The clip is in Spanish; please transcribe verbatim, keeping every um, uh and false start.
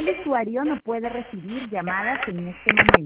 El usuario no puede recibir llamadas en este momento.